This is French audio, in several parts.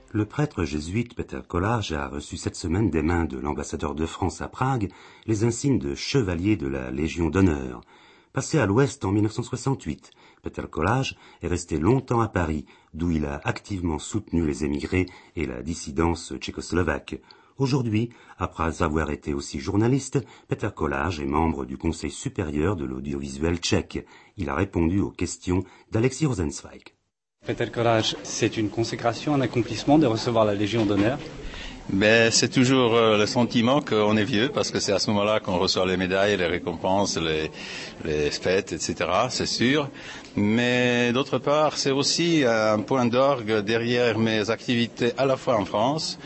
Le prêtre jésuite Peter Kolář a reçu cette semaine des mains de l'ambassadeur de France à Prague les insignes de chevalier de la Légion d'honneur. Passé à l'Ouest en 1968, Peter Kolář est resté longtemps à Paris, d'où il a activement soutenu les émigrés et la dissidence tchécoslovaque. Aujourd'hui, après avoir été aussi journaliste, Peter Kolář est membre du Conseil supérieur de l'audiovisuel tchèque. Il a répondu aux questions d'Alexis Rosenzweig. Peter Kolář, c'est une consécration, un accomplissement de recevoir la Légion d'honneur. C'est toujours le sentiment qu'on est vieux, parce que c'est à ce moment-là qu'on reçoit les médailles, les récompenses, les fêtes, etc., c'est sûr. Mais d'autre part, c'est aussi un point d'orgue derrière mes activités à la fois en France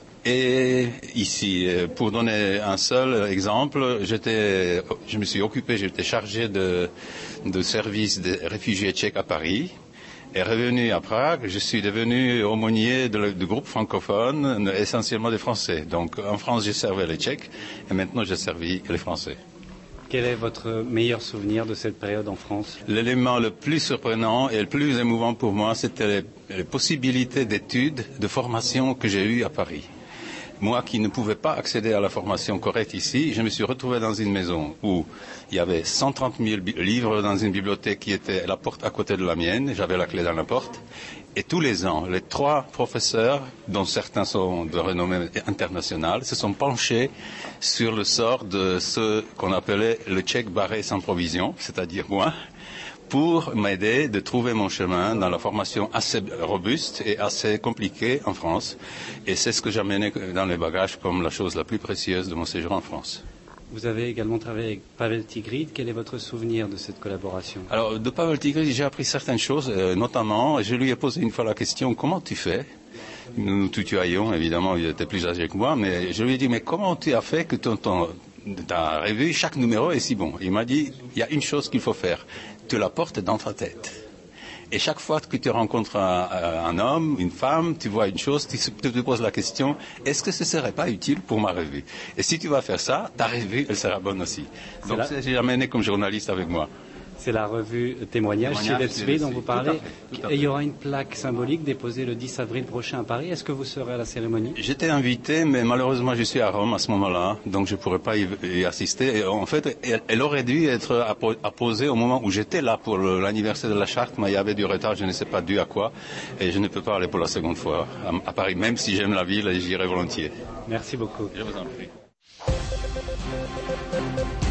et ici. Pour donner un seul exemple, je me suis occupé, j'étais chargé de service des réfugiés tchèques à Paris. Et revenu à Prague, je suis devenu aumônier du groupe francophone, essentiellement des Français. Donc en France, j'ai servi les Tchèques et maintenant j'ai servi les Français. Quel est votre meilleur souvenir de cette période en France? L'élément le plus surprenant et le plus émouvant pour moi, c'était les possibilités d'études, de formation que j'ai eues à Paris. Moi qui ne pouvais pas accéder à la formation correcte ici, je me suis retrouvé dans une maison où il y avait 130 000 livres dans une bibliothèque qui était la porte à côté de la mienne. J'avais la clé dans la porte. Et tous les ans, les 3 professeurs, dont certains sont de renommée internationale, se sont penchés sur le sort de ce qu'on appelait le tchèque barré sans provision, c'est-à-dire moi, pour m'aider de trouver mon chemin dans la formation assez robuste et assez compliquée en France. Et c'est ce que j'amenais dans les bagages comme la chose la plus précieuse de mon séjour en France. Vous avez également travaillé avec Pavel Tigrid. Quel est votre souvenir de cette collaboration? Alors, de Pavel Tigrid, j'ai appris certaines choses, notamment, je lui ai posé une fois la question, comment tu fais? Nous tutoyons, évidemment, il était plus âgé que moi, mais je lui ai dit, mais comment tu as fait que ta revue, chaque numéro est si bon? Il m'a dit, il y a une chose qu'il faut faire, tu la portes dans ta tête. Et chaque fois que tu rencontres un homme, une femme, tu vois une chose, tu te poses la question, est-ce que ce ne serait pas utile pour ma revue? Et si tu vas faire ça, ta revue, elle sera bonne aussi. Donc j'ai amené comme journaliste avec moi. C'est la revue Témoignage chez Let's Be dont vous parlez. Tout à fait. Et il y aura une plaque symbolique déposée le 10 avril prochain à Paris. Est-ce que vous serez à la cérémonie? J'étais invité, mais malheureusement je suis à Rome à ce moment-là, donc je ne pourrais pas y assister. Et en fait, elle aurait dû être apposée au moment où j'étais là pour l'anniversaire de la charte, mais il y avait du retard, je ne sais pas dû à quoi, et je ne peux pas aller pour la seconde fois à Paris, même si j'aime la ville et j'irai volontiers. Merci beaucoup. Je vous en prie.